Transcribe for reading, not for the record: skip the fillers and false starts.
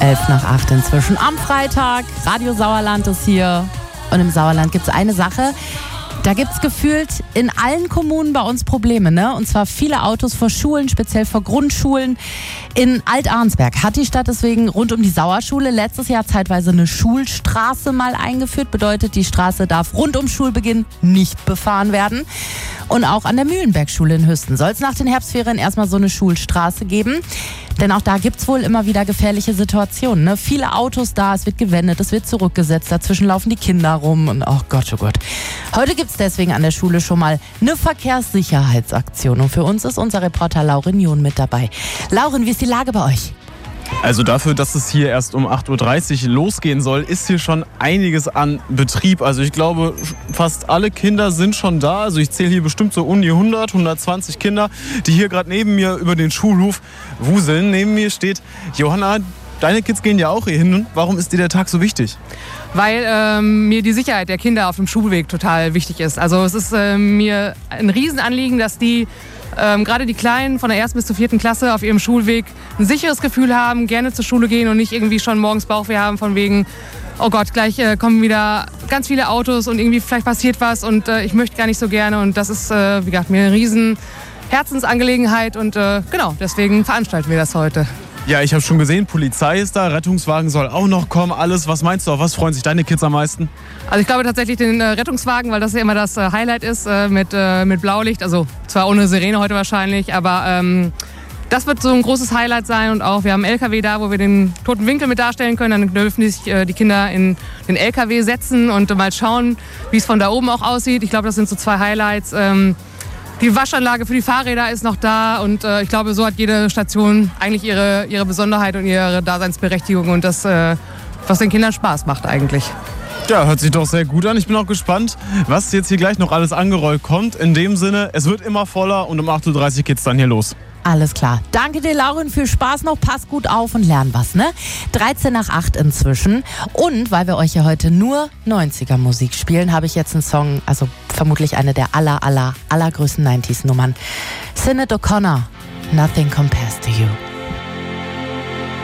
7:11 inzwischen am Freitag. Radio Sauerland ist hier. Und im Sauerland gibt es eine Sache, da gibt es gefühlt in allen Kommunen bei uns Probleme, ne? Und zwar viele Autos vor Schulen, speziell vor Grundschulen. In Alt-Arnsberg hat die Stadt deswegen rund um die Sauerschule letztes Jahr zeitweise eine Schulstraße mal eingeführt. Bedeutet, die Straße darf rund um Schulbeginn nicht befahren werden. Und auch an der Mühlenbergschule in Hüsten soll es nach den Herbstferien erstmal so eine Schulstraße geben. Denn auch da gibt es wohl immer wieder gefährliche Situationen, ne? Viele Autos da, es wird gewendet, es wird zurückgesetzt, dazwischen laufen die Kinder rum und oh Gott, oh Gott. Heute gibt es deswegen an der Schule schon mal eine Verkehrssicherheitsaktion. Und für uns ist unser Reporter Lauren John mit dabei. Lauren, wie ist die Lage bei euch? Also dafür, dass es hier erst um 8:30 Uhr losgehen soll, ist hier schon einiges an Betrieb. Also ich glaube, fast alle Kinder sind schon da. Also ich zähle hier bestimmt so um die 120 Kinder, die hier gerade neben mir über den Schulhof wuseln. Neben mir steht Johanna. Deine Kids gehen ja auch hier hin. Warum ist dir der Tag so wichtig? Weil mir die Sicherheit der Kinder auf dem Schulweg total wichtig ist. Also es ist mir ein Riesenanliegen, dass die gerade die Kleinen von der 1. bis zur 4. Klasse auf ihrem Schulweg ein sicheres Gefühl haben, gerne zur Schule gehen und nicht irgendwie schon morgens Bauchweh haben von wegen, oh Gott, gleich kommen wieder ganz viele Autos und irgendwie vielleicht passiert was und ich möchte gar nicht so gerne. Und das ist, wie gesagt, mir eine riesen Herzensangelegenheit und genau, deswegen veranstalten wir das heute. Ja, ich habe schon gesehen, Polizei ist da, Rettungswagen soll auch noch kommen, alles. Was meinst du, auf was freuen sich deine Kids am meisten? Also ich glaube tatsächlich den Rettungswagen, weil das ja immer das Highlight ist mit Blaulicht. Also zwar ohne Sirene heute wahrscheinlich, aber das wird so ein großes Highlight sein. Und auch wir haben einen LKW da, wo wir den toten Winkel mit darstellen können. Dann dürfen sich die Kinder in den LKW setzen und mal schauen, wie es von da oben auch aussieht. Ich glaube, das sind so 2 Highlights. Die Waschanlage für die Fahrräder ist noch da und ich glaube, so hat jede Station eigentlich ihre Besonderheit und ihre Daseinsberechtigung und das, was den Kindern Spaß macht eigentlich. Ja, hört sich doch sehr gut an. Ich bin auch gespannt, was jetzt hier gleich noch alles angerollt kommt. In dem Sinne, es wird immer voller und um 8:30 Uhr geht's dann hier los. Alles klar. Danke dir, Lauren. Viel Spaß noch. Pass gut auf und lern was, ne? 7:13 inzwischen. Und weil wir euch ja heute nur 90er-Musik spielen, habe ich jetzt einen Song, also vermutlich eine der allergrößten 90s-Nummern. Sinead O'Connor, Nothing Compares to You.